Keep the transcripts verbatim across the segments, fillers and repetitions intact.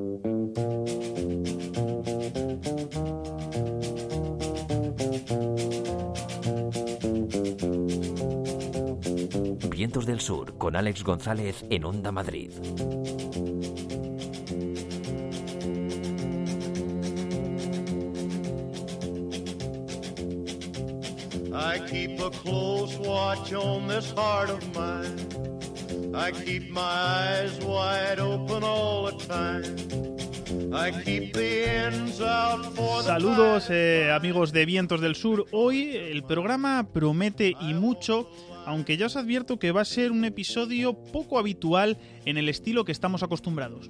Vientos del Sur, con Alex González en Onda Madrid. I keep a close watch on this heart of mine. I keep my eyes wide open all the time. I keep the ends out for the Saludos eh, amigos de Vientos del Sur. Hoy el programa promete y mucho, aunque ya os advierto que va a ser un episodio poco habitual en el estilo que estamos acostumbrados.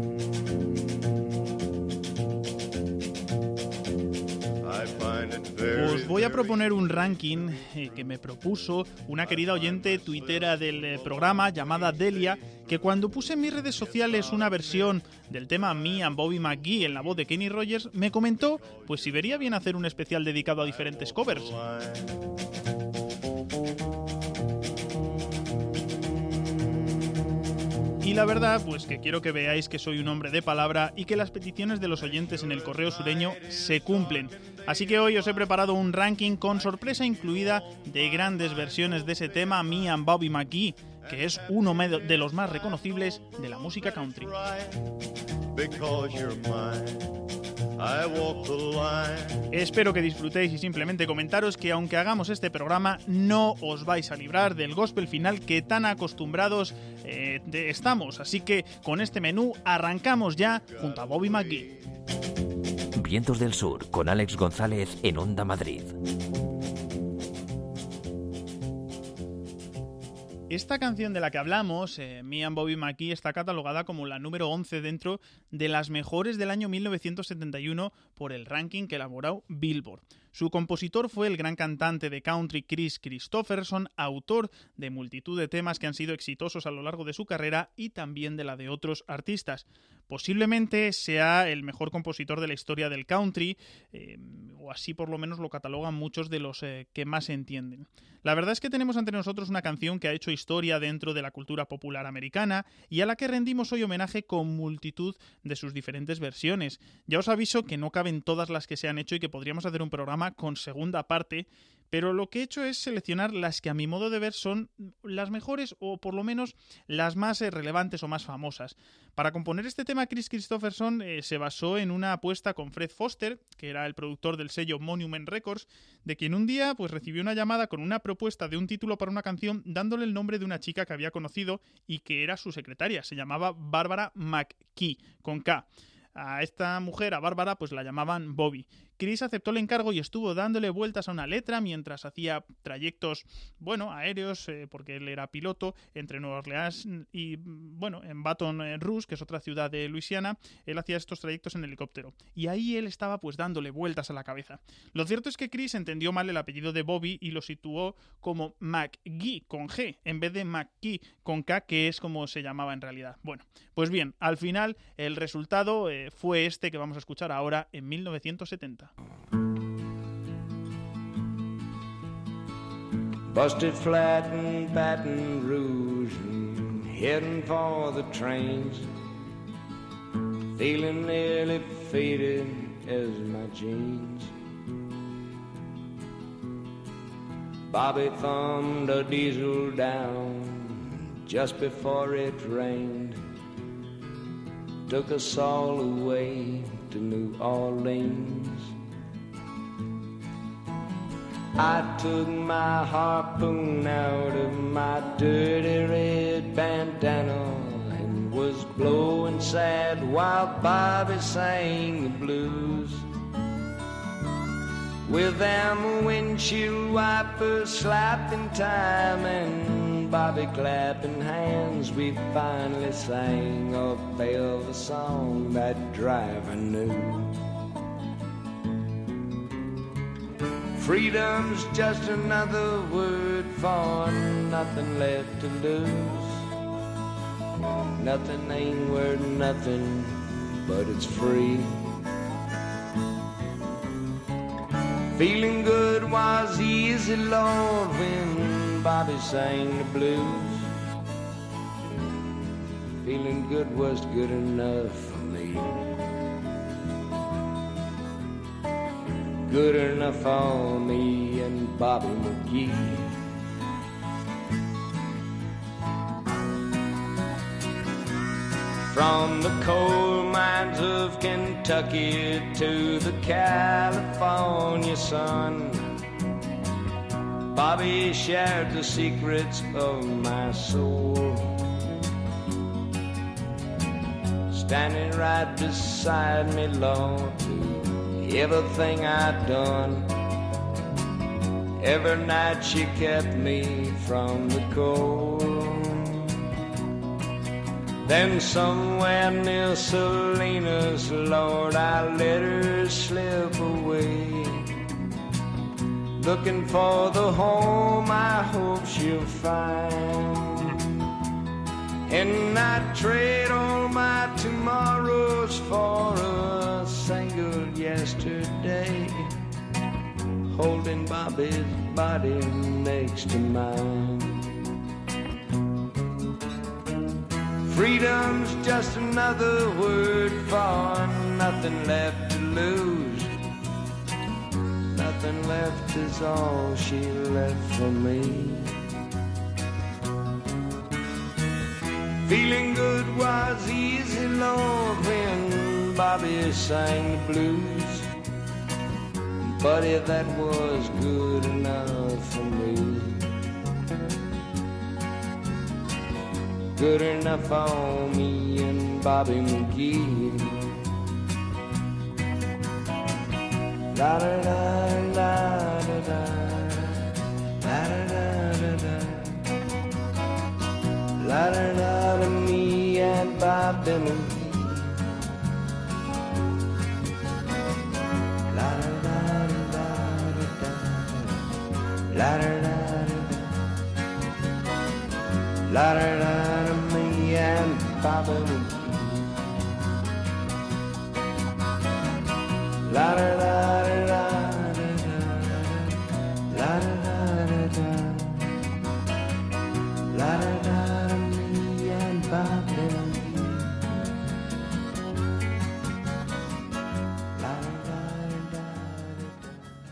Os voy a proponer un ranking eh, que me propuso una querida oyente tuitera del eh, programa llamada Delia, que cuando puse en mis redes sociales una versión del tema Me and Bobby McGee en la voz de Kenny Rogers, me comentó pues si vería bien hacer un especial dedicado a diferentes covers. Y la verdad, pues que quiero que veáis que soy un hombre de palabra y que las peticiones de los oyentes en el correo sureño se cumplen. Así que hoy os he preparado un ranking con sorpresa incluida de grandes versiones de ese tema Me and Bobby McGee, que es uno de los más reconocibles de la música country. Espero que disfrutéis y simplemente comentaros que aunque hagamos este programa no os vais a librar del gospel final que tan acostumbrados eh, de, estamos. Así que con este menú arrancamos ya junto a Bobby McGee. Vientos del Sur, con Alex González en Onda Madrid. Esta canción de la que hablamos, eh, Me and Bobby McGee, está catalogada como la número once dentro de las mejores del año mil novecientos setenta y uno por el ranking que elaboró Billboard. Su compositor fue el gran cantante de country Kris Kristofferson, autor de multitud de temas que han sido exitosos a lo largo de su carrera y también de la de otros artistas. Posiblemente sea el mejor compositor de la historia del country, eh, o así por lo menos lo catalogan muchos de los eh, que más entienden. La verdad es que tenemos ante nosotros una canción que ha hecho historia dentro de la cultura popular americana y a la que rendimos hoy homenaje con multitud de sus diferentes versiones. Ya os aviso que no caben todas las que se han hecho y que podríamos hacer un programa con segunda parte, pero lo que he hecho es seleccionar las que a mi modo de ver son las mejores o por lo menos las más eh, relevantes o más famosas. Para componer este tema, Kris Kristofferson eh, se basó en una apuesta con Fred Foster, que era el productor del sello Monument Records, de quien un día pues recibió una llamada con una propuesta de un título para una canción dándole el nombre de una chica que había conocido y que era su secretaria. Se llamaba Barbara McKee, con K. A esta mujer, a Bárbara, pues la llamaban Bobby. Kris aceptó el encargo y estuvo dándole vueltas a una letra mientras hacía trayectos, bueno, aéreos, eh, porque él era piloto, entre Nueva Orleans y, bueno, en Baton Rouge, que es otra ciudad de Luisiana, él hacía estos trayectos en helicóptero. Y ahí él estaba, pues, dándole vueltas a la cabeza. Lo cierto es que Kris entendió mal el apellido de Bobby y lo situó como McGee, con G, en vez de McKee, con K, que es como se llamaba en realidad. Bueno, pues bien, al final, el resultado eh, fue este que vamos a escuchar ahora en mil novecientos setenta. Busted flat in Baton Rouge and heading for the trains, feeling nearly faded as my jeans. Bobby thumbed a diesel down just before it rained, took us all away to New Orleans. I took my harpoon out of my dirty red bandana and was blowing sad while Bobby sang the blues. With them windshield wipers slapping time and Bobby clapping hands, we finally sang a velvet song that driver knew. Freedom's just another word for nothing left to lose. Nothing ain't worth nothing, but it's free. Feeling good was easy, Lord, when Bobby sang the blues. Feeling good was good enough for me. good enough for me and Bobby McGee. From the coal mines of Kentucky to the California sun, Bobby shared the secrets of my soul, standing right beside me, Lord, through everything I'd done. Every night she kept me from the cold. Then somewhere near Salinas, Lord, I let her slip away, looking for the home I hope she'll find. And I'd trade all my tomorrows for a single yesterday, holding Bobby's body next to mine. Freedom's just another word for nothing left to lose. Nothing left is all she left for me. Feeling good was easy, Lord, when Bobby sang the blues. Buddy, that was good enough for me. Good enough for me and Bobby McGee. La da da da da da, la da da da da, la da da da, me and Bobby McGee. La da da da da da, la da da da da, la da da da, me and Bobby McGee. La da da da da da, la da da da da, la da da da, me and Bobby McGee. La da da da da.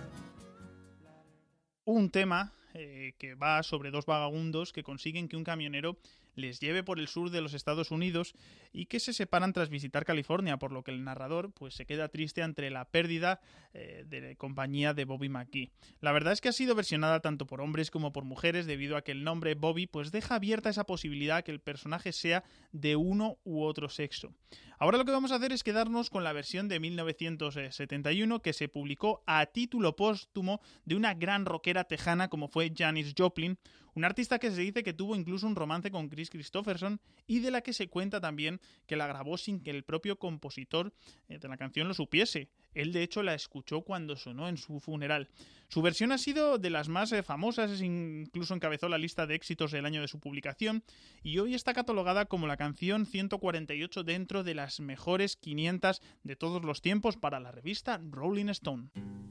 Un tema eh, que va sobre dos vagabundos que consiguen que un camionero les lleve por el sur de los Estados Unidos y que se separan tras visitar California, por lo que el narrador pues se queda triste ante la pérdida eh, de la compañía de Bobby McGee. La verdad es que ha sido versionada tanto por hombres como por mujeres, debido a que el nombre Bobby pues deja abierta esa posibilidad que el personaje sea de uno u otro sexo. Ahora lo que vamos a hacer es quedarnos con la versión de mil novecientos setenta y uno que se publicó a título póstumo de una gran rockera tejana como fue Janis Joplin, una artista que se dice que tuvo incluso un romance con Chris Christopherson y de la que se cuenta también que la grabó sin que el propio compositor de la canción lo supiese. Él de hecho la escuchó cuando sonó en su funeral. Su versión ha sido de las más eh, famosas, incluso encabezó la lista de éxitos del año de su publicación y hoy está catalogada como la canción ciento cuarenta y ocho dentro de las mejores quinientas de todos los tiempos para la revista Rolling Stone.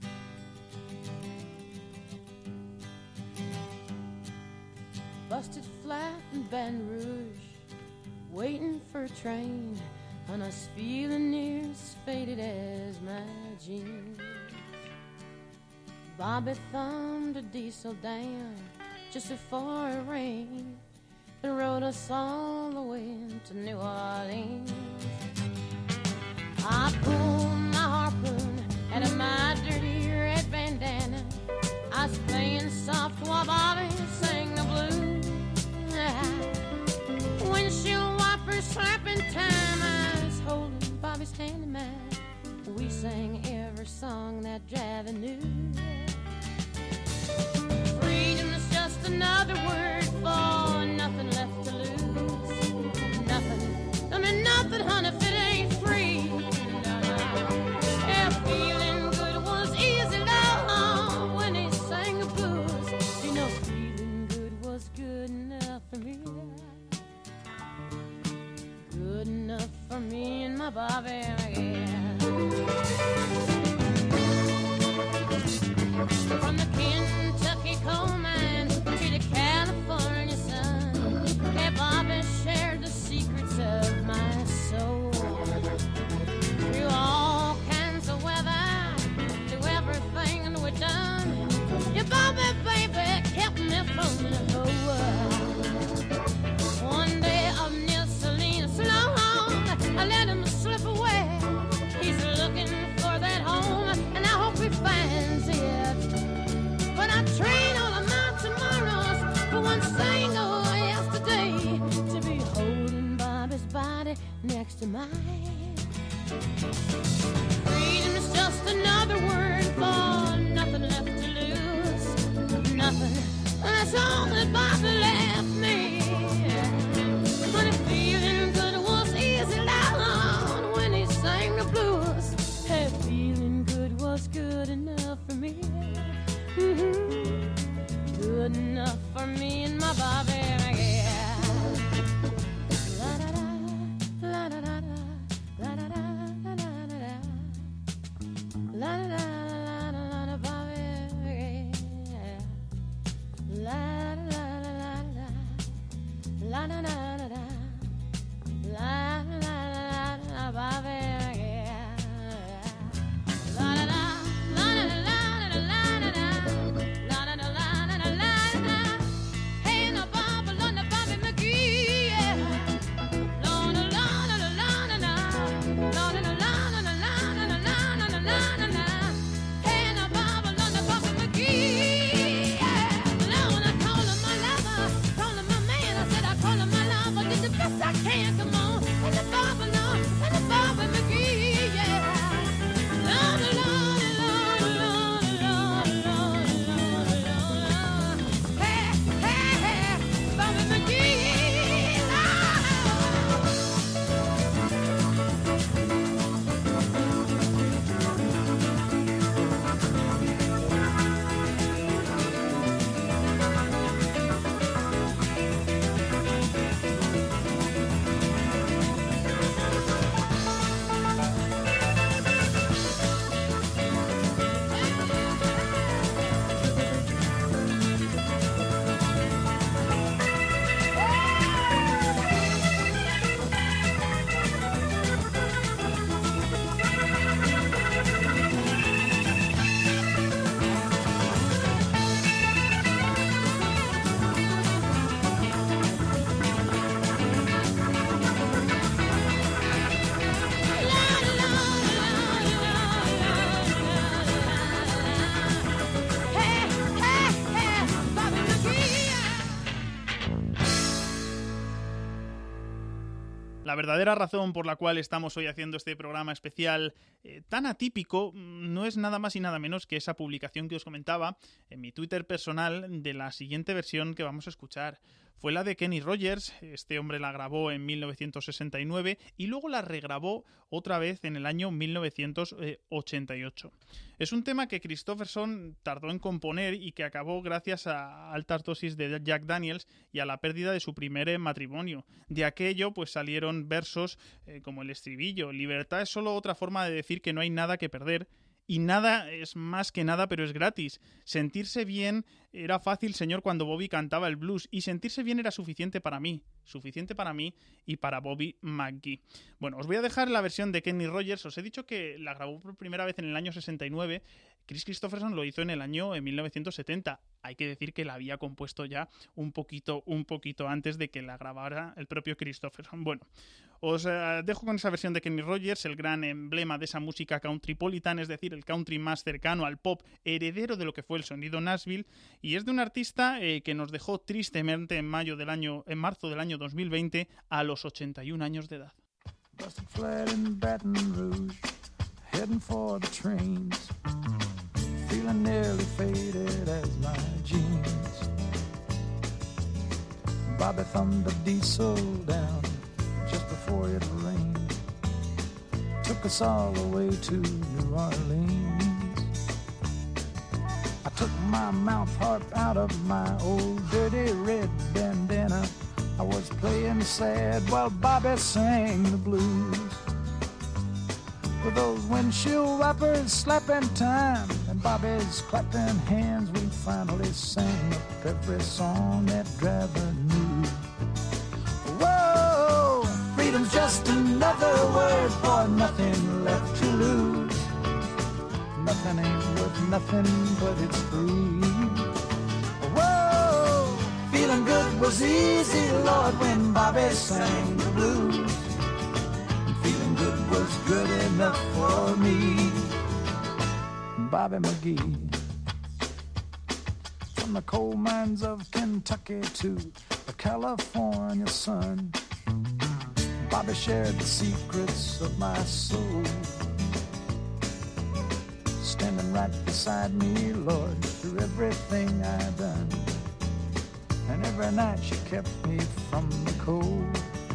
Busted flat in Baton Rouge, waiting for a train, and I was feeling near as faded as my jeans. Bobby thumbed a diesel down just before it rained and rode us all the way to New Orleans. I pulled my harpoon out of my dirty red bandana. I was playing soft while Bobby sang the blues. Windshield wipers slapping time, I was holding Bobby's hand in mine. We sang every song that Javi knew. Freedom is just another word for nothing left to lose. Nothing, I mean nothing, honey, if it ain't free. Yeah, feeling good was easy, love, when he sang the blues. You know, feeling good was good enough for me. Good enough for me and my Bobby, yeah. From the Kentucky coal mines to the California sun, hey, Bobby shared the secrets of my soul. Through all kinds of weather, through everything him slip away. He's looking for that home, and I hope he finds it. But I train all of my tomorrows for one single yesterday, to be holding Bobby's body next to mine. Freedom is just another word for nothing left to lose. Nothing, that's all that Bobby left me. But feeling good was easy down when he sang the blues. Hey, feeling good was good enough for me. Mm-hmm. Good enough for me and my Bobby, yeah. La da da, la da da da, la da da, la da da da, la da da, la da la da, Bobby, yeah. La da la la la la, la da da da da, la la la la, Bobby, yeah. La da da, la da la la la la da. La verdadera razón por la cual estamos hoy haciendo este programa especial eh, tan atípico no es nada más y nada menos que esa publicación que os comentaba en mi Twitter personal de la siguiente versión que vamos a escuchar. Fue la de Kenny Rogers. Este hombre la grabó en mil novecientos sesenta y nueve y luego la regrabó otra vez en el año mil novecientos ochenta y ocho. Es un tema que Kristofferson tardó en componer y que acabó gracias a altas dosis de Jack Daniels y a la pérdida de su primer matrimonio. De aquello pues salieron versos eh, como el estribillo: libertad es solo otra forma de decir que no hay nada que perder. Y nada es más que nada, pero es gratis. Sentirse bien era fácil, señor, cuando Bobby cantaba el blues. Y sentirse bien era suficiente para mí. Suficiente para mí y para Bobby McGee. Bueno, os voy a dejar la versión de Kenny Rogers. Os he dicho que la grabó por primera vez en el año sesenta y nueve. Kris Kristofferson lo hizo en el año mil novecientos setenta. Hay que decir que la había compuesto ya un poquito, un poquito antes de que la grabara el propio Kristofferson. Bueno, os eh, dejo con esa versión de Kenny Rogers, el gran emblema de esa música countrypolitan, es decir, el country más cercano al pop, heredero de lo que fue el sonido Nashville, y es de un artista eh, que nos dejó tristemente en mayo del año, en marzo del año dos mil veinte, a los ochenta y un años de edad. Busted flat in Baton Rouge, heading for the trains, feeling nearly faded as my jeans. Bobby thumbed the diesel down just before it rained, took us all the way to New Orleans. I took my mouth harp out of my old dirty red bandana. I was playing sad while Bobby sang the blues. With those windshield wipers slapping time and Bobby's clapping hands, we finally sang up every song that driver knew. Whoa, freedom's just another word for nothing left to lose. Nothing ain't worth nothing, but it's free. Whoa, feeling good was easy, Lord, when Bobby sang the blues. And feeling good enough for me. Bobby McGee. From the coal mines of Kentucky to the California sun, Bobby shared the secrets of my soul. Standing right beside me, Lord, through everything I've done. And every night she kept me from the cold.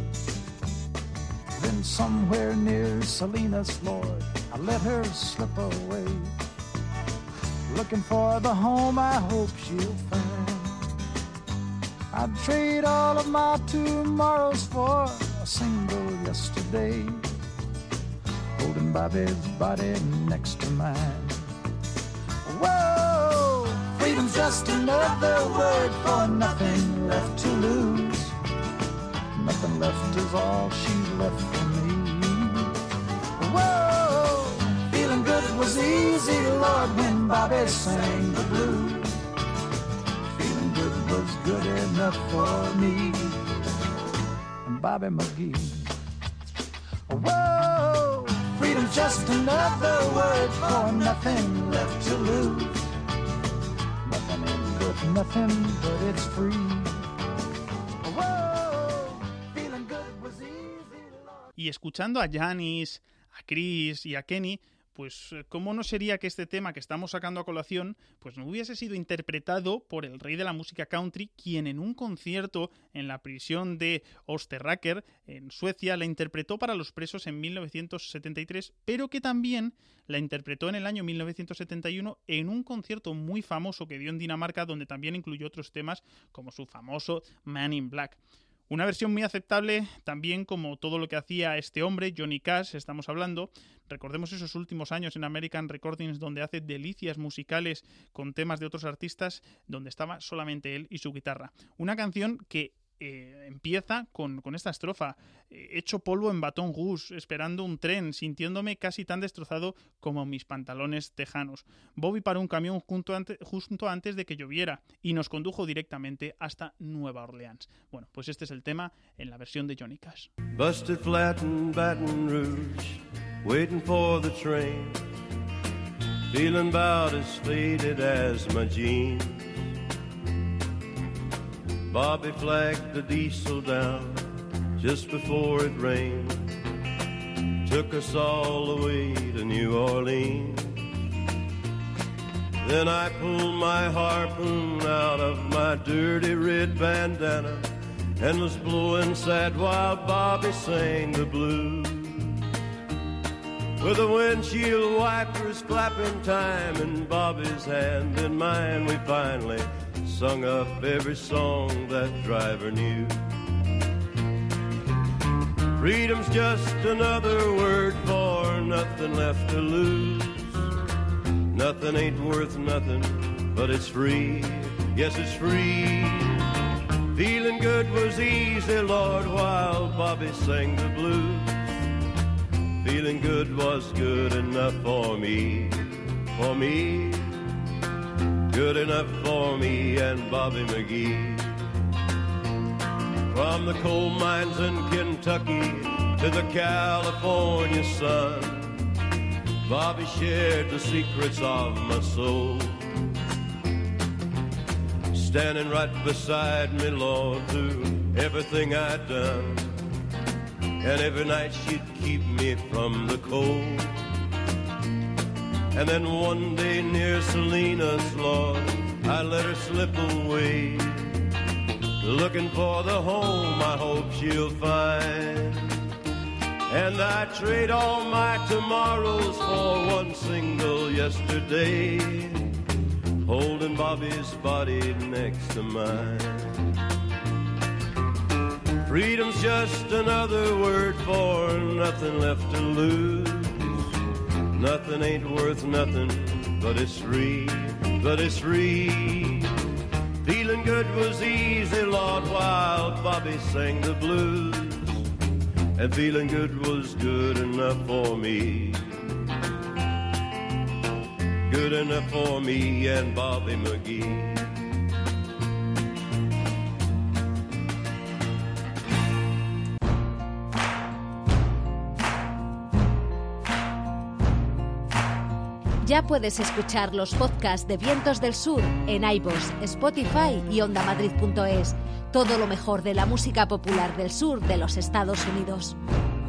Then somewhere near Salinas, Lord, I let her slip away, looking for the home I hope she'll find. I'd trade all of my tomorrows for a single yesterday, holding Bobby's body next to mine. Whoa, freedom's just another word for nothing left to lose. Nothing left is all she left for me. Whoa, feeling good was easy, Lord, when Bobby sang the blues. Feeling good was good enough for me. And Bobby McGee. Whoa, freedom's just another word for nothing left to lose. Nothing ain't worth nothing, but it's free. Whoa, feeling good was easy, Lord. Y escuchando a Janis, a Chris y a Kenny, pues cómo no sería que este tema que estamos sacando a colación pues no hubiese sido interpretado por el rey de la música country, quien en un concierto en la prisión de Österåker en Suecia la interpretó para los presos en mil novecientos setenta y tres, pero que también la interpretó en el año mil novecientos setenta y uno en un concierto muy famoso que dio en Dinamarca, donde también incluyó otros temas como su famoso Man in Black. Una versión muy aceptable también como todo lo que hacía este hombre, Johnny Cash, estamos hablando. Recordemos esos últimos años en American Recordings donde hace delicias musicales con temas de otros artistas, donde estaba solamente él y su guitarra. Una canción que eh, empieza con, con esta estrofa: eh, hecho polvo en Baton Rouge, esperando un tren, sintiéndome casi tan destrozado como mis pantalones tejanos. Bobby paró un camión junto ante, justo antes de que lloviera y nos condujo directamente hasta Nueva Orleans. Bueno, pues este es el tema en la versión de Johnny Cash. Busted flat in Baton Rouge, waiting for the train, feeling about as faded as my jeans. Bobby flagged the diesel down just before it rained, took us all the way to New Orleans. Then I pulled my harpoon out of my dirty red bandana and was blowing sad while Bobby sang the blues. With the windshield wipers flapping time in Bobby's hand and mine, we finally sung up every song that driver knew. Freedom's just another word for nothing left to lose. Nothing ain't worth nothing, but it's free. Yes, it's free. Feeling good was easy, Lord, while Bobby sang the blues. Feeling good was good enough for me, for me. Good enough for me and Bobby McGee. From the coal mines in Kentucky to the California sun, Bobby shared the secrets of my soul. Standing right beside me, Lord, through everything I'd done. And every night she'd keep me from the cold. And then one day near Salinas, Lord, I let her slip away, looking for the home I hope she'll find. And I trade all my tomorrows for one single yesterday, holding Bobby's body next to mine. Freedom's just another word for nothing left to lose. Nothing ain't worth nothing, but it's free, but it's free. Feeling good was easy, Lord, while Bobby sang the blues. And feeling good was good enough for me. Good enough for me and Bobby McGee. Ya puedes escuchar los podcasts de Vientos del Sur en iVoox, Spotify y onda madrid punto es. Todo lo mejor de la música popular del sur de los Estados Unidos.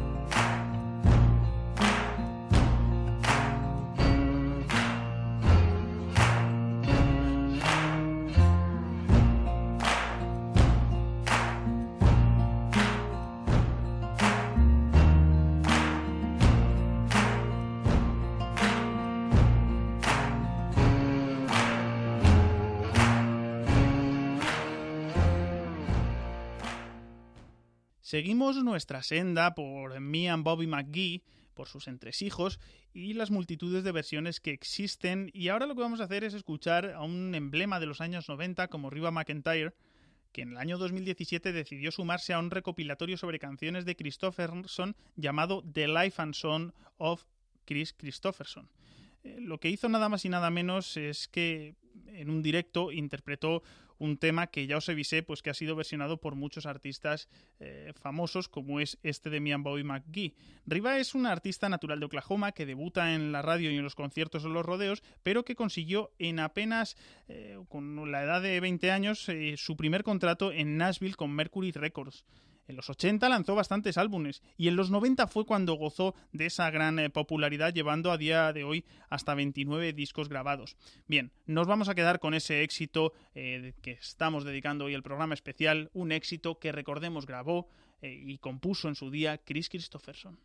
Seguimos nuestra senda por Me and Bobby McGee, por sus entresijos y las multitudes de versiones que existen, y ahora lo que vamos a hacer es escuchar a un emblema de los años noventa como Reba McEntire, que en el año dos mil diecisiete decidió sumarse a un recopilatorio sobre canciones de Kristofferson llamado The Life and Song of Kris Kristofferson. Eh, lo que hizo nada más y nada menos es que en un directo interpretó un tema que ya os avisé, pues que ha sido versionado por muchos artistas eh, famosos, como es este de Me and Bobby McGee. Reba es una artista natural de Oklahoma que debuta en la radio y en los conciertos o los rodeos, pero que consiguió en apenas, eh, con la edad de veinte años, eh, su primer contrato en Nashville con Mercury Records. En los ochenta lanzó bastantes álbumes y en los noventa fue cuando gozó de esa gran eh, popularidad, llevando a día de hoy hasta veintinueve discos grabados. Bien, nos vamos a quedar con ese éxito eh, que estamos dedicando hoy el programa especial, un éxito que, recordemos, grabó eh, y compuso en su día Kris Kristofferson.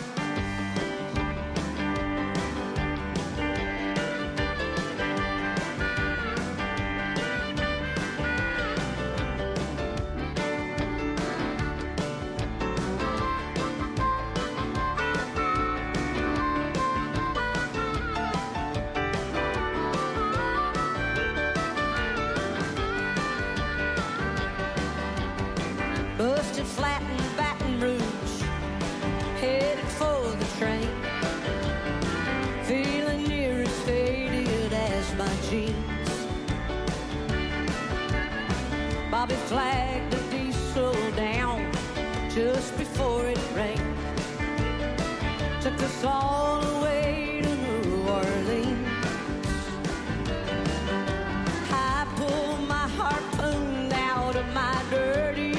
Busted flat in Baton Rouge, headed for the train, feeling near as faded as my jeans. Bobby flagged the diesel down just before it rained, took us all away to New Orleans. I pulled my harpoon out of my dirty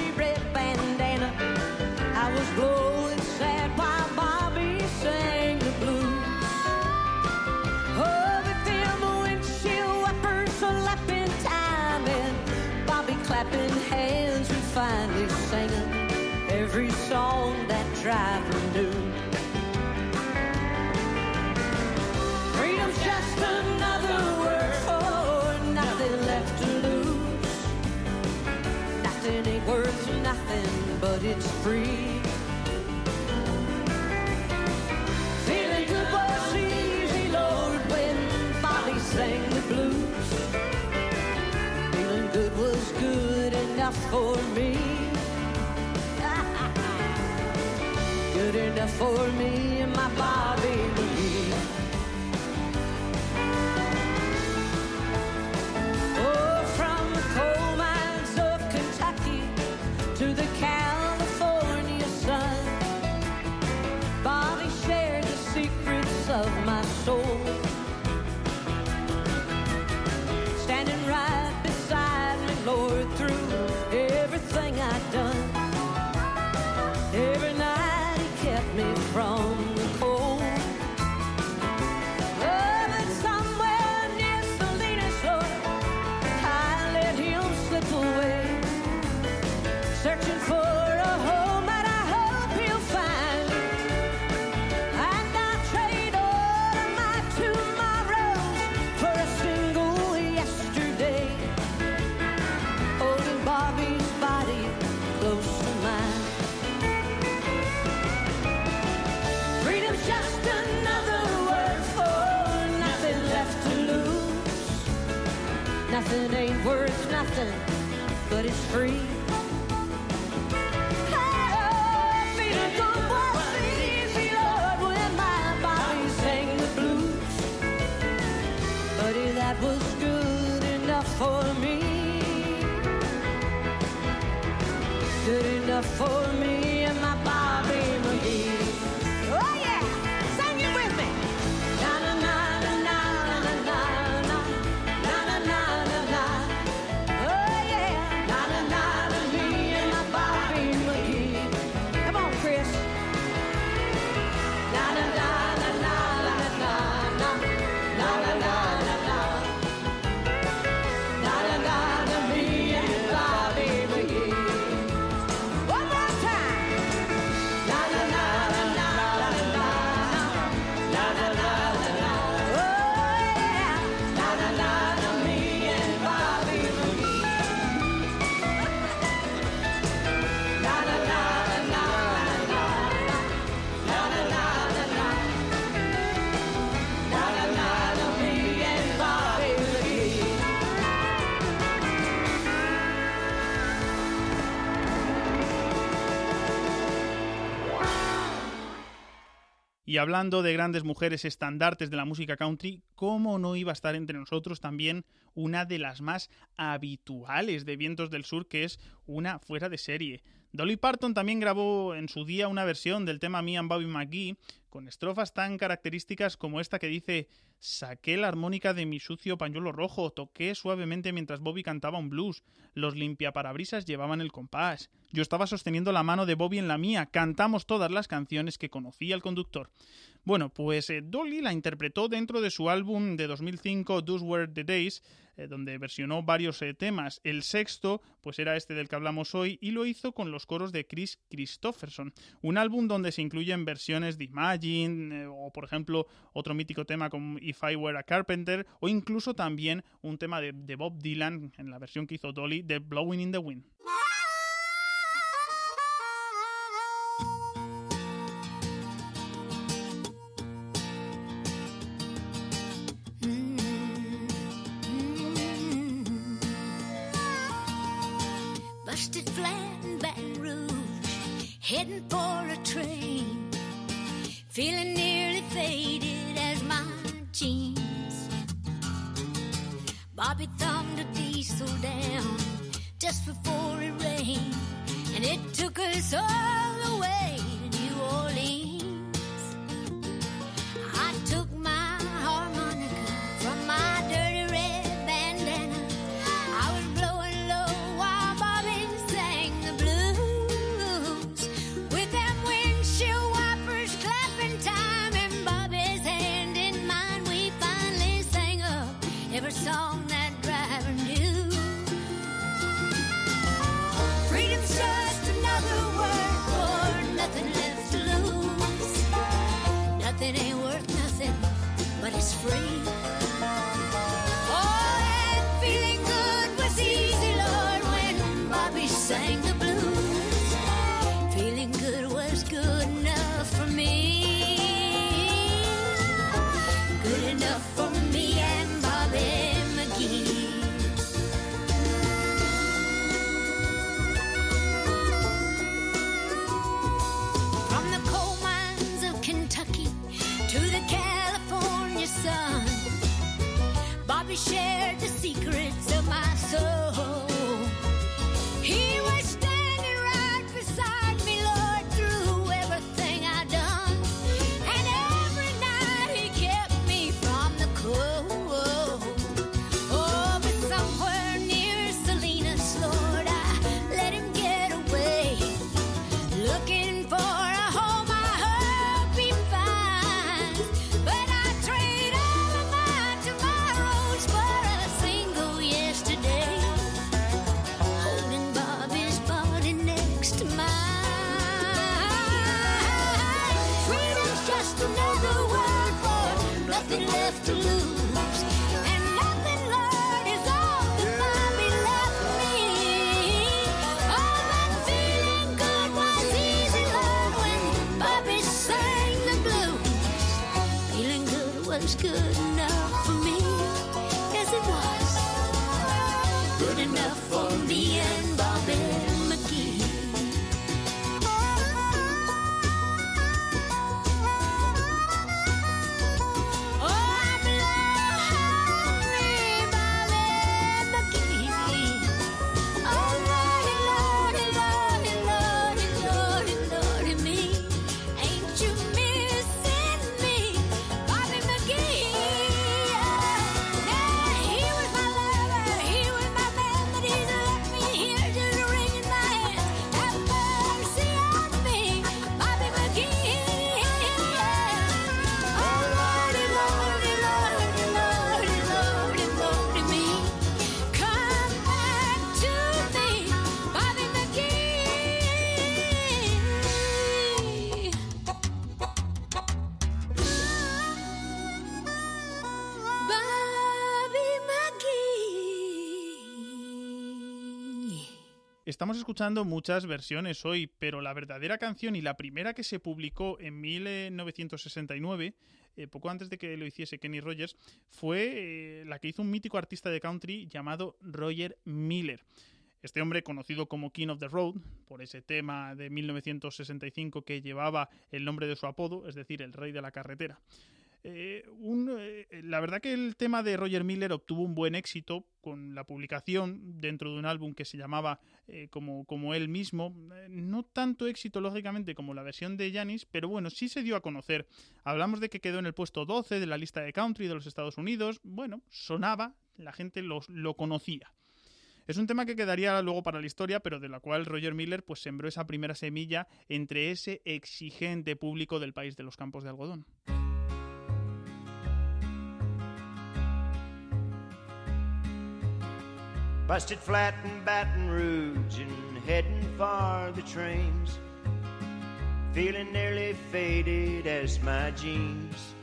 glowing sad while Bobby sang the blues. Oh, we feel the windshield wipers lapping time, and Bobby clapping hands, we finally singing every song that driver knew. Freedom's just another word for nothing left to lose. Nothing ain't worth nothing, but it's free. Sang the blues. Feeling good was good enough for me. Good enough for me and my Bobby McGee. Oh, from the coal mines of Kentucky to the California sun, Bobby shared the secrets of my soul. Lord, through everything I'd done, every night he kept me from the cold. Oh, but somewhere near Salinas, Lord, I let him slip away, searching for a home that I hope he'll find. And I trade all of my tomorrows for a single yesterday, holding Bobby's body close to mine. Freedom's just another word for nothing left to lose. Nothing ain't worth nothing, but it's free. Oh, feeling good was easy, Lord, when my Bobby sang the blues. Buddy, that was good enough for me. Good enough for me and my Bobby McGee. Oh yeah, sing it with me. Na na na na na Y hablando de grandes mujeres estandartes de la música country, ¿cómo no iba a estar entre nosotros también una de las más habituales de Vientos del Sur, que es una fuera de serie? Dolly Parton también grabó en su día una versión del tema Me and Bobby McGee, con estrofas tan características como esta que dice: saqué la armónica de mi sucio pañuelo rojo, toqué suavemente mientras Bobby cantaba un blues, los limpiaparabrisas llevaban el compás, yo estaba sosteniendo la mano de Bobby en la mía, cantamos todas las canciones que conocía el conductor. Bueno, pues eh, Dolly la interpretó dentro de su álbum de dos mil cinco, Those Were the Days, eh, donde versionó varios eh, temas. El sexto, pues era este del que hablamos hoy, y lo hizo con los coros de Chris Christopherson. Un álbum donde se incluyen versiones de Imagine, eh, o por ejemplo, otro mítico tema como If I Were a Carpenter, o incluso también un tema de, de Bob Dylan, en la versión que hizo Dolly, de Blowing in the Wind. Busted flat in Baton Rouge, heading for a train, feeling nearly faded as my jeans. Bobby thumbed a diesel down just before it rained, and it took us all the way to New Orleans. I took my harmonica from my dirty red bandana. I was blowing low while Bobby sang the blues, with them windshield wipers clapping time and Bobby's hand in mine. We finally sang up every song that driver knew. Freedom's just another word for nothing left to lose. Nothing ain't worth nothing, but it's free. Oh, and feeling good was easy, Lord, when Bobby sang the blues. Feeling good was good enough for me. Good enough for me and Bobby McGee. From the coal mines of Kentucky to the California sun, Bobby shared the secrets of my soul. He was standing right beside me, Lord, through everything I done, and every night he kept me from the cold. Oh, but somewhere near Salinas, Lord, I let him get away, looking for a home I hope he finds. But I trade all of my tomorrows for a single yesterday, holding Bobby's body next to mine. Freedom's just another word for nothing left to lose, and nothing, Lord, is all that Bobby left me. Oh, but feeling good was easy, Lord, when Bobby sang the blues. Feeling good was good enough for me. Yes, it was good enough for me and Bobby McGee. Oh, I'm lonely, Bobby McGee. Oh, Lordy, Lordy, Lordy, Lordy, Lordy, Lordy me. Ain't you missing me, Bobby McGee? Yeah, he was my lover, he was my man, but he's left me here just a ring in my hand. Have mercy on me, Bobby McGee. Oh, Lordy, Lordy, Lordy, Lordy, Lordy, Lordy me. Come back to me, Bobby McGee. Bobby McGee. Estamos escuchando muchas versiones hoy, pero la verdadera canción y la primera que se publicó en mil novecientos sesenta y nueve, eh, poco antes de que lo hiciese Kenny Rogers, fue eh, la que hizo un mítico artista de country llamado Roger Miller. Este hombre, conocido como King of the Road, por ese tema de mil novecientos sesenta y cinco que llevaba el nombre de su apodo, es decir, el rey de la carretera. Eh, un, eh, la verdad que el tema de Roger Miller obtuvo un buen éxito con la publicación dentro de un álbum que se llamaba eh, como, como él mismo. Eh, no tanto éxito, lógicamente, como la versión de Janis, pero bueno, sí se dio a conocer. Hablamos de que quedó en el puesto doce de la lista de country de los Estados Unidos. Bueno, sonaba, la gente lo, lo conocía. Es un tema que quedaría luego para la historia, pero de la cual Roger Miller pues sembró esa primera semilla entre ese exigente público del país de los campos de algodón. Busted flat in Baton Rouge and heading for the trains, feeling nearly faded as my jeans.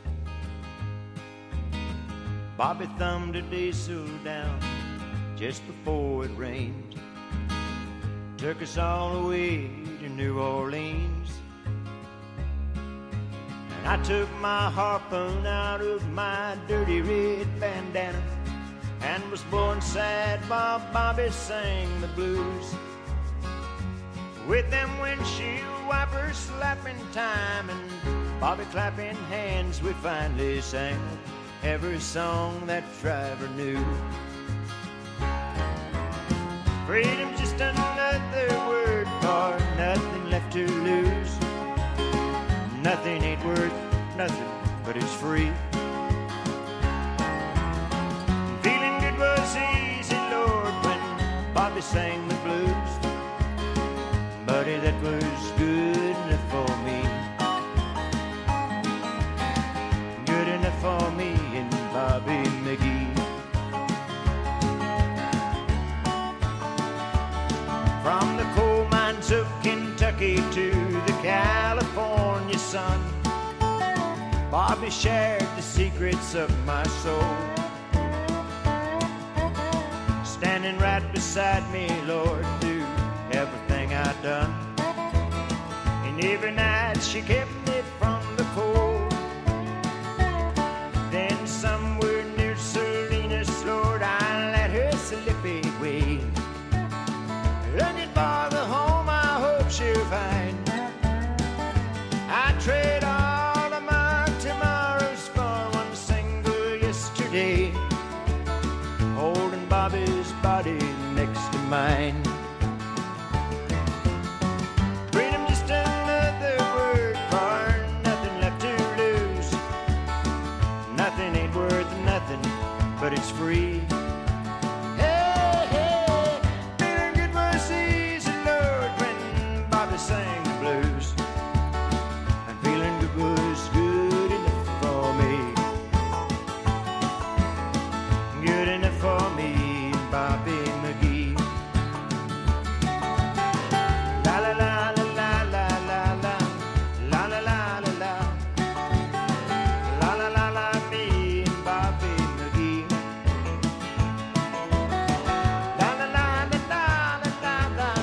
Bobby thumbed a diesel down just before it rained, took us all away to New Orleans. And I took my harpoon out of my dirty red bandana and was born sad while Bobby sang the blues. With them windshield wipers slapping time and Bobby clapping hands, we finally sang every song that driver knew. Freedom's just another word for nothing left to lose. Nothing ain't worth nothing, but it's free. Feeling good was easy, Lord, when Bobby sang the blues. Buddy, that was good enough for me. Good enough for me and Bobby McGee. From the coal mines of Kentucky to the California sun, Bobby shared the secrets of my soul. Standing right beside me, Lord, through everything I'd done. And every night she kept me from the cold. Then somewhere near Salinas, Lord, I let her slip away, looking for the home I hope she'll find. I trade all of my tomorrows for one single yesterday, holding Bobby's body next to mine. Freedom just another word for nothing left to lose. Nothing ain't worth nothing, but it's free. Sang the blues, and feeling good was good enough for me. Good enough for me, Bobby McGee. La la la la la la la la la la la la la la la la la me and Bobby McGee. La la la la la la la la.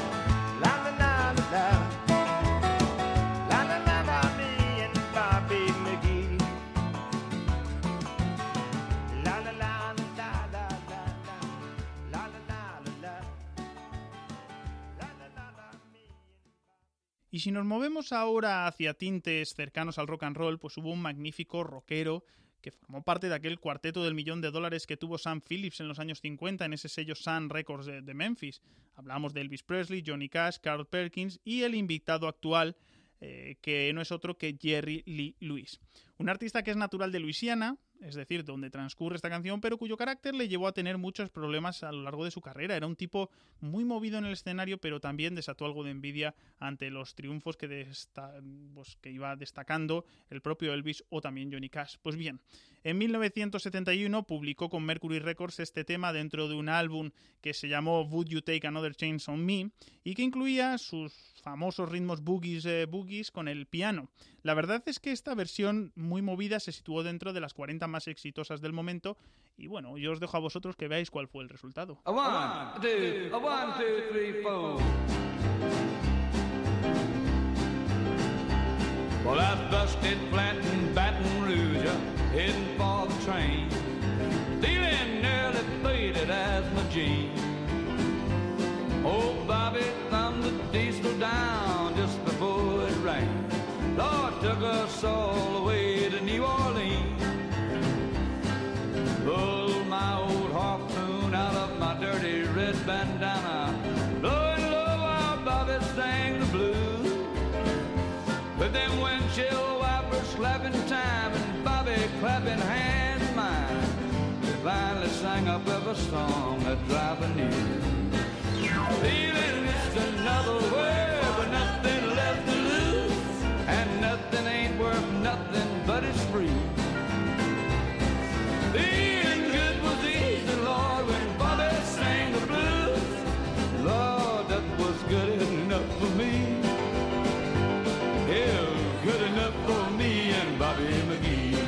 Y si nos movemos ahora hacia tintes cercanos al rock and roll, pues hubo un magnífico rockero que formó parte de aquel cuarteto del millón de dólares que tuvo Sam Phillips en los años cincuenta en ese sello Sun Records de, de Memphis. Hablamos de Elvis Presley, Johnny Cash, Carl Perkins y el invitado actual, eh, que no es otro que Jerry Lee Lewis. Un artista que es natural de Luisiana, es decir, donde transcurre esta canción, pero cuyo carácter le llevó a tener muchos problemas a lo largo de su carrera. Era un tipo muy movido en el escenario, pero también desató algo de envidia ante los triunfos que, desta- pues, que iba destacando el propio Elvis o también Johnny Cash. Pues bien, en mil novecientos setenta y uno publicó con Mercury Records este tema dentro de un álbum que se llamó Would You Take Another Chance on Me y que incluía sus famosos ritmos boogies, eh, boogies con el piano. La verdad es que esta versión muy movida se situó dentro de las cuarenta más exitosas del momento y bueno, yo os dejo a vosotros que veáis cuál fue el resultado. A one, a two, a one, two, three, four. Well, I've busted flat in Baton Rouge, heading for the train, feeling nearly faded as my jeans. took us all the way to New Orleans. Pulled my old harpoon out of my dirty red bandana, blowing low while Bobby sang the blues. With them windshield wipers slapping time and Bobby clapping hands mine, we finally sang up every song that driver knew. Feeling it's another world, but nothing left to lose, and nothing ain't worth nothing but it's free. Feeling good was easy, Lord, when Bobby sang the blues. Lord, that was good enough for me. Yeah, good enough for me and Bobby McGee.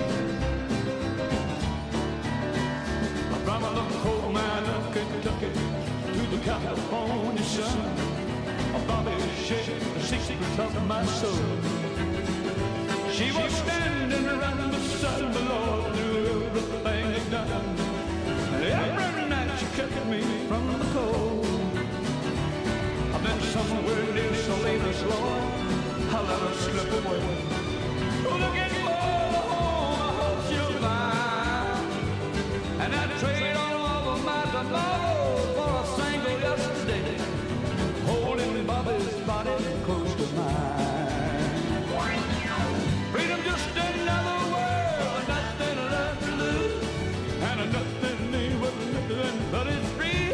From a little coal mine of Kentucky to the California sun, Bobby shared the secrets of my soul. She was standing right beside me, Lord, through everything I'd done. And every night she kept me from the cold. I've been somewhere near Salinas, Lord, I let her slip away. Looking for the home I hope she'll find, and I'd trade all of my tomorrows for a single yesterday, holding Bobby's body close to mine. Freedom just another world, nothing left to lose, and nothing ain't worth nothing but it's free.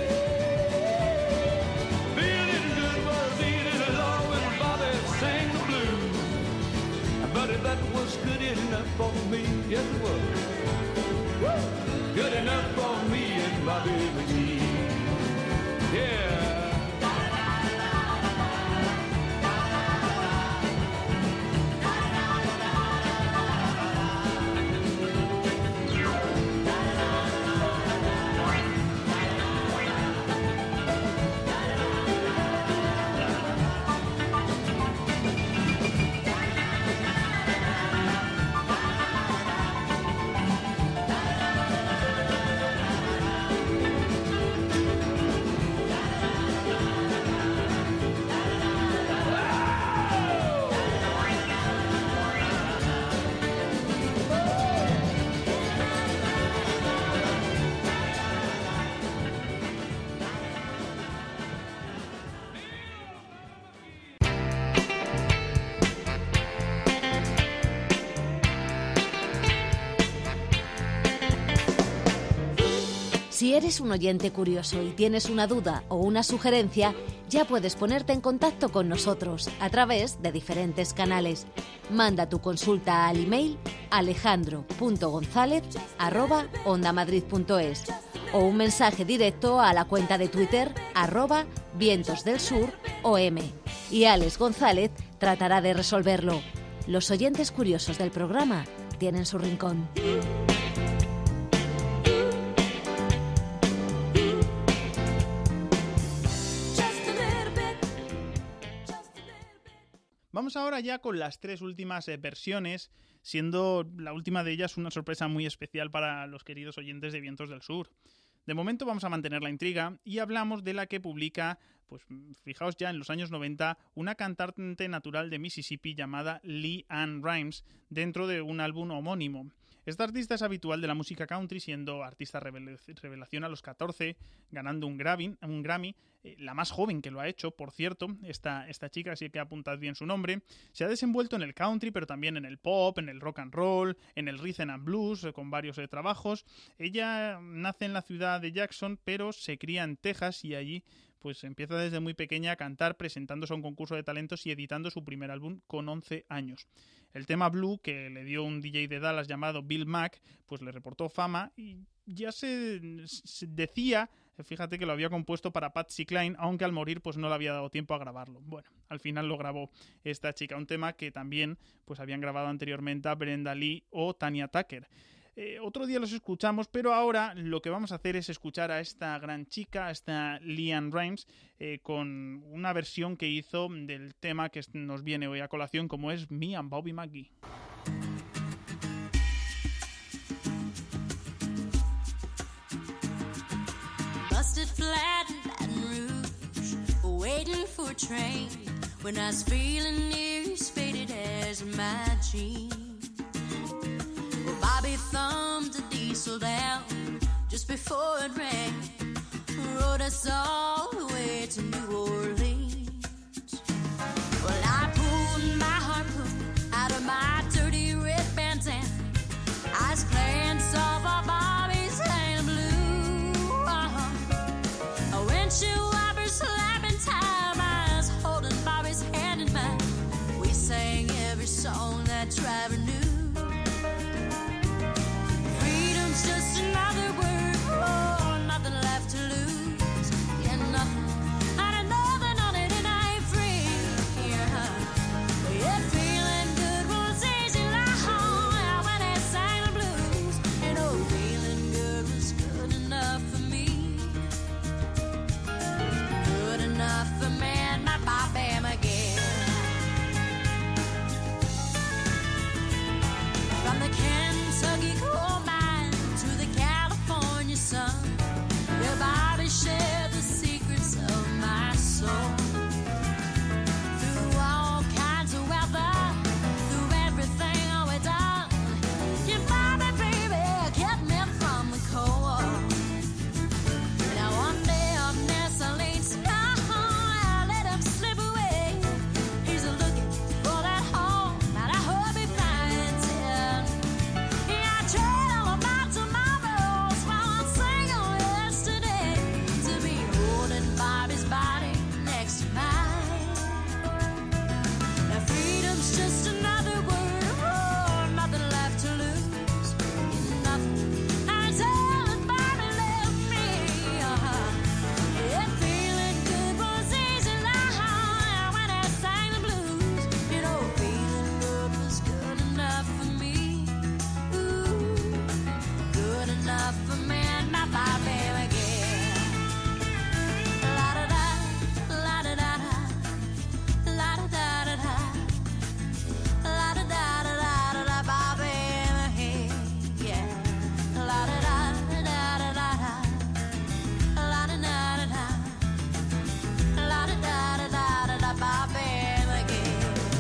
Feeling good was easy, Lord, when Bobby sang the blues. But if that was good enough for me, yes it was. Woo! Good enough for me and Bobby McGee. Yeah. Si eres un oyente curioso y tienes una duda o una sugerencia, ya puedes ponerte en contacto con nosotros a través de diferentes canales. Manda tu consulta al email alejandro punto gonzález arroba ondamadrid punto es o un mensaje directo a la cuenta de Twitter arroba vientos del sur om, y Alex González tratará de resolverlo. Los oyentes curiosos del programa tienen su rincón. Vamos ahora ya con las tres últimas eh, versiones, siendo la última de ellas una sorpresa muy especial para los queridos oyentes de Vientos del Sur. De momento vamos a mantener la intriga y hablamos de la que publica, pues fijaos ya en los años noventa, una cantante natural de Mississippi llamada LeAnn Rimes, dentro de un álbum homónimo. Esta artista es habitual de la música country, siendo artista revelación a los catorce, ganando un Grammy, un Grammy eh, la más joven que lo ha hecho, por cierto. Esta, esta chica, así que apuntad bien su nombre, se ha desenvuelto en el country, pero también en el pop, en el rock and roll, en el rhythm and blues, eh, con varios eh, trabajos. Ella nace en la ciudad de Jackson, pero se cría en Texas y allí pues empieza desde muy pequeña a cantar, presentándose a un concurso de talentos y editando su primer álbum con once años. El tema Blue, que le dio un D J de Dallas llamado Bill Mack, pues le reportó fama y ya se, se decía, fíjate que lo había compuesto para Patsy Cline, aunque al morir pues no le había dado tiempo a grabarlo. Bueno, al final lo grabó esta chica, un tema que también pues habían grabado anteriormente a Brenda Lee o Tanya Tucker. Eh, otro día los escuchamos, pero ahora lo que vamos a hacer es escuchar a esta gran chica, a esta LeAnn Rimes, eh, con una versión que hizo del tema que nos viene hoy a colación, como es Me and Bobby McGee. Busted flat in Baton Rouge, waiting for a train, when I was feeling near as faded as is my dream. Well, Bobby thumbed a diesel down just before it rained, rode us all the way to New Orleans. Well, I pulled my harpoon out of my dirty red bandana. I was playing soft while Bobby's playing blue. Uh-huh. Windshield wipers slapping time. I was holding Bobby's hand in mine. We sang every song that driver knew. Freedom's just another word. Oh, nothing left to lose. Yeah, nothing. I don't know that on it and I ain't free. Yeah, yeah, feeling good was easy like home when I sang the blues. You know, feeling good was good enough for me. Good enough for me and my Bobby McGee. From the Kentucky coal mine to the California sun, yeah, Bobby shared the secrets of my soul. Through all kinds of weather, through everything we've done, yeah, Bobby, baby, kept me from the cold. Now one day up near Saline Sky, I let him slip away. He's looking for that home, and I hope he finds it. Yeah, I trade all of my tomorrows while I'm single yesterday to be holding Bobby's body next to mine. Now freedom's just another word. Oh, nothing left to lose. Nothing. I tell Bobby left me. Uh-huh. Yeah, feeling good was easy like when I sang the blues. You know, feeling good was good enough for me. Ooh, good enough for me and my Bobby McGee. La da da, la da da da, la da da da da, la da da da da da da, Bobby McGee. Yeah, la da da da da da da, la da da da da, la da da da da da da, Bobby McGee.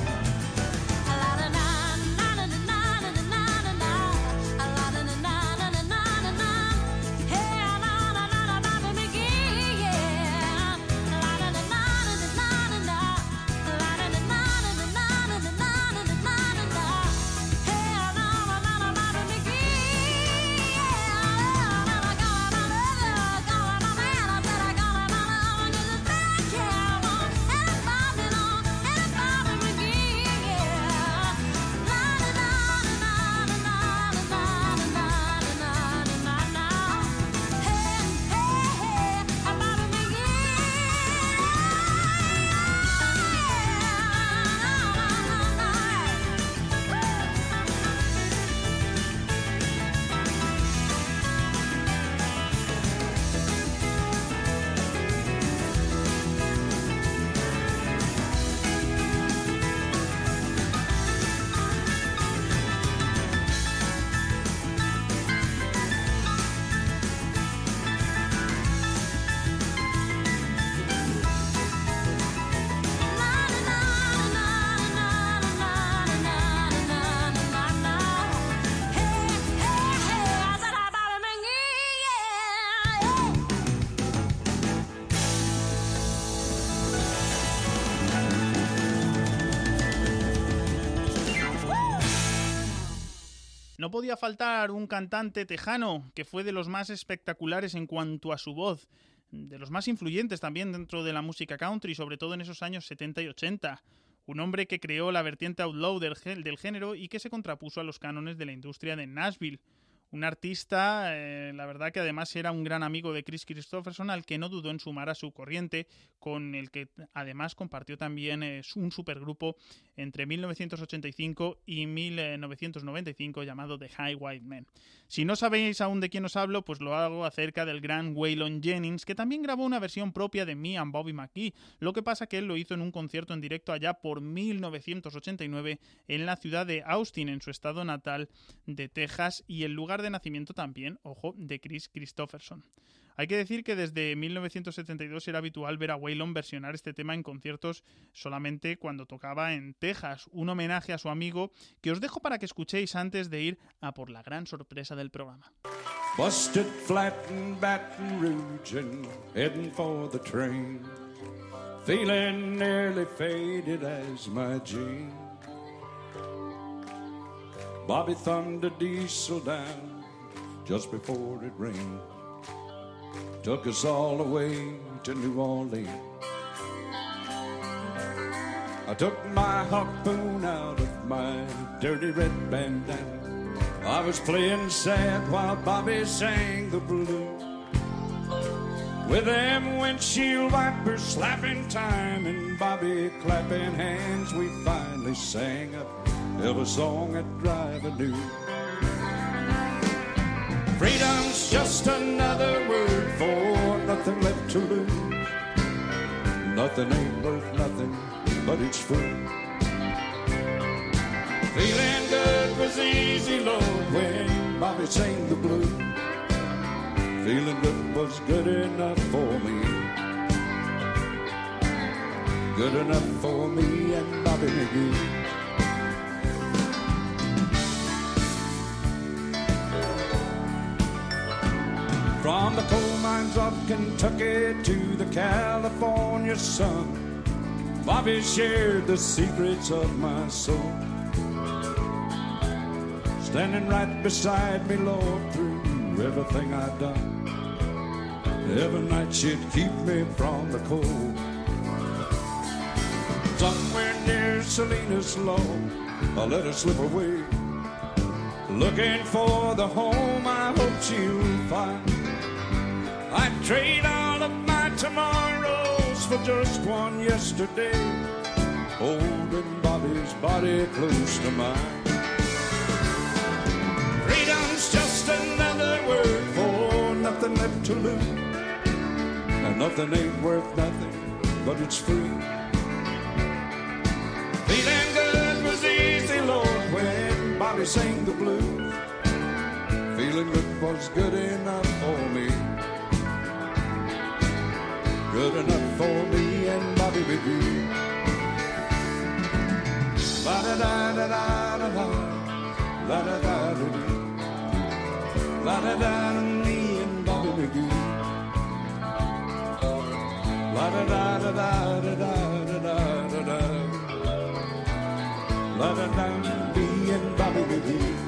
La da da na na na na na na na na, la da da na na na na na. Hey, na na na na, Bobby McGee. Yeah, la da da na na na na na, la da da na na na na na na na na na. Hey, na na na na, Bobby McGee. Yeah, na na go my love, go my man. I said I go my love, just back here on and Bobby on and Bobby McGee. Yeah, la da da na na na na na na na na na. Hey, hey, hey, and Bobby No podía faltar un cantante tejano que fue de los más espectaculares en cuanto a su voz, de los más influyentes también dentro de la música country, sobre todo en esos años setenta y ochenta. Un hombre que creó la vertiente outlaw del, del género y que se contrapuso a los cánones de la industria de Nashville. Un artista, eh, la verdad que además era un gran amigo de Kris Kristofferson, al que no dudó en sumar a su corriente, con el que además compartió también eh, un supergrupo entre mil novecientos ochenta y cinco y mil novecientos noventa y cinco llamado The High White Men. Si no sabéis aún de quién os hablo, pues lo hago acerca del gran Waylon Jennings, que también grabó una versión propia de Me and Bobby McGee. Lo que pasa que él lo hizo en un concierto en directo allá por mil novecientos ochenta y nueve en la ciudad de Austin, en su estado natal de Texas, y el lugar de nacimiento también, ojo, de Kris Kristofferson. Hay que decir que desde mil novecientos setenta y dos era habitual ver a Waylon versionar este tema en conciertos solamente cuando tocaba en Texas, un homenaje a su amigo que os dejo para que escuchéis antes de ir a por la gran sorpresa del programa. Busted flat in Baton Rouge and heading for the train, feeling nearly faded as my jeans. Bobby thumbed a diesel down just before it rained, took us all away to New Orleans. I took my harpoon out of my dirty red bandana. I was playing sad while Bobby sang the blues. With them windshield wipers slapping time and Bobby clapping hands, we finally sang a hell of a song at Drive Anew. Freedom's just another word for nothing left to lose. Nothing ain't worth nothing, but it's free. Feeling good was easy, Lord, when Bobby sang the blues. Feeling good was good enough for me. Good enough for me and Bobby McGee. From the coal mines of Kentucky to the California sun, Bobby shared the secrets of my soul. Standing right beside me, Lord, through everything I've done. Every night she'd keep me from the cold. Somewhere near Salinas, Lord, I let her slip away, looking for the home I hope she'll find. I'd trade all of my tomorrows for just one yesterday, holding Bobby's body close to mine. Freedom's just another word for nothing left to lose. And nothing ain't worth nothing, but it's free. Feeling good was easy, Lord, when Bobby sang the blues. Feeling good was good enough for me. Good enough for me and Bobby McGee. La da da da da da da, la da da da da. La da da da, me and Bobby McGee. La da da da da da da da da da. La da da, me and Bobby McGee.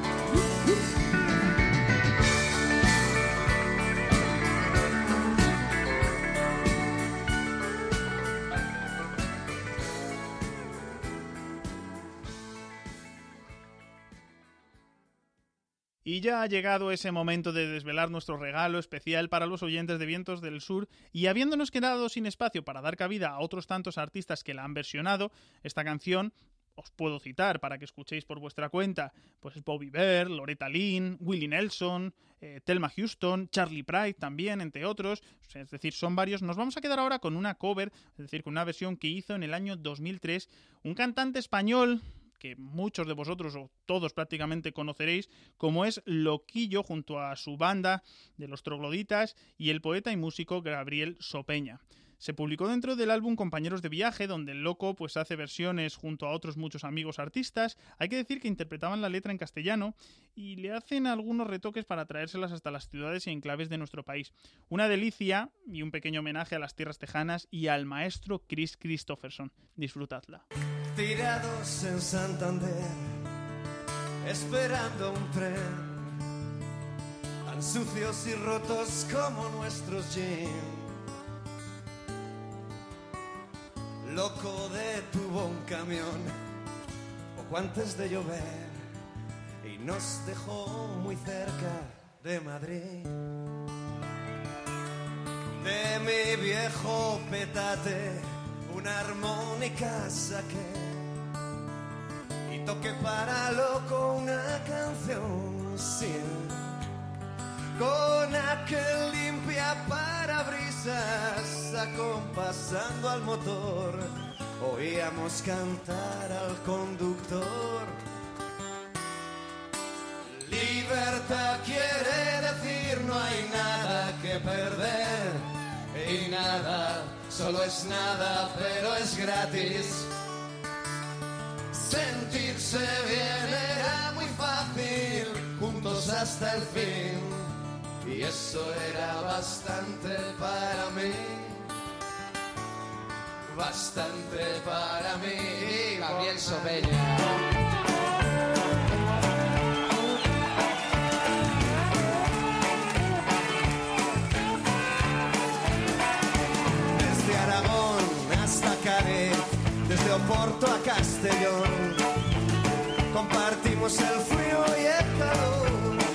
Y ya ha llegado ese momento de desvelar nuestro regalo especial para los oyentes de Vientos del Sur, y habiéndonos quedado sin espacio para dar cabida a otros tantos artistas que la han versionado, esta canción os puedo citar para que escuchéis por vuestra cuenta, pues Bobby Bare, Loretta Lynn, Willie Nelson, eh, Thelma Houston, Charlie Pride también, entre otros, es decir, son varios. Nos vamos a quedar ahora con una cover, es decir, con una versión que hizo en el año dos mil tres un cantante español que muchos de vosotros, o todos prácticamente, conoceréis, como es Loquillo, junto a su banda de los Trogloditas y el poeta y músico Gabriel Sopeña. Se publicó dentro del álbum Compañeros de Viaje, donde el Loco pues hace versiones junto a otros muchos amigos artistas. Hay que decir que interpretaban la letra en castellano y le hacen algunos retoques para traérselas hasta las ciudades y enclaves de nuestro país. Una delicia y un pequeño homenaje a las tierras tejanas y al maestro Chris Christopherson. Disfrutadla. Tirados en Santander, esperando un tren, tan sucios y rotos como nuestros jeans. Loco detuvo un camión poco antes de llover y nos dejó muy cerca de Madrid. De mi viejo petate una armónica saqué y toqué para Loco una canción sin, con aquel limpia parabrisas acompasando al motor, oíamos cantar al conductor. Libertad quiere decir no hay nada que perder. nada, solo es nada, pero es gratis. Sentirse bien era muy fácil, juntos hasta el fin, y eso era bastante para mí, bastante para mí. Gabriel Sobeña. Desde Aragón hasta Cádiz, desde Oporto a Castellón, compartimos el frío y el calor,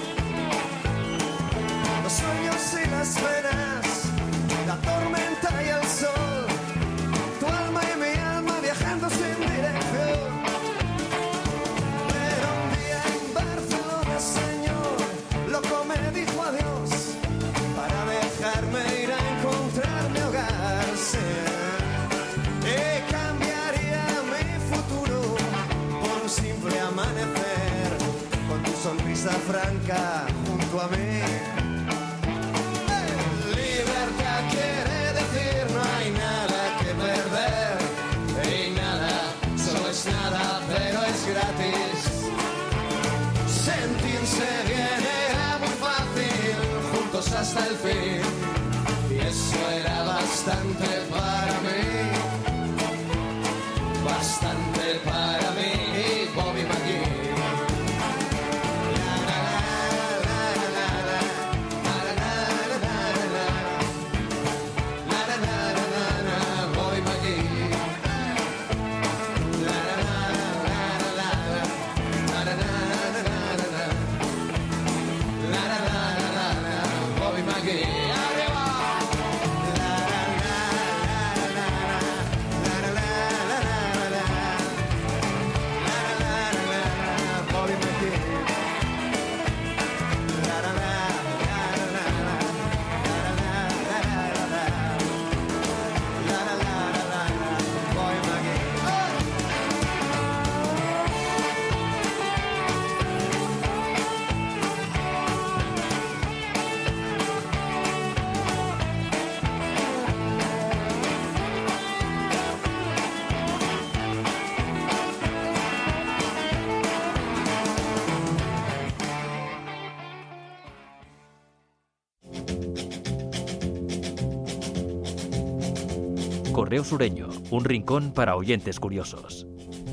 los sueños y las penas, la tormenta y el sol, tu alma y mi alma viajando sin dirección. Pero un día en Barcelona, señor, loco me dijo adiós para dejarme ir a encontrar mi hogar. Sí. Y cambiaría mi futuro por un simple amanecer, con tu sonrisa franca junto a mí. Libertad quiere decir no hay nada que perder, y nada, solo es nada, pero es gratis. Sentirse bien era muy fácil, juntos hasta el fin, y eso era bastante para mí, bastante para mí, Bobby McGee. Correo Sureño, un rincón para oyentes curiosos.